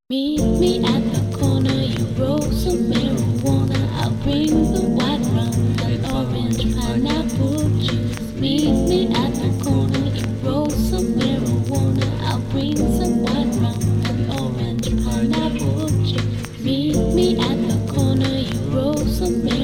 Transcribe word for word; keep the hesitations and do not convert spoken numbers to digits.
Meet me at the corner, you roll some marijuana. I'll bring the white rum and orange pineapple juice. Meet me at the corner, you roll some marijuana. I'll bring some white rum and orange pineapple juice. Meet me at the corner, you roll some marijuana.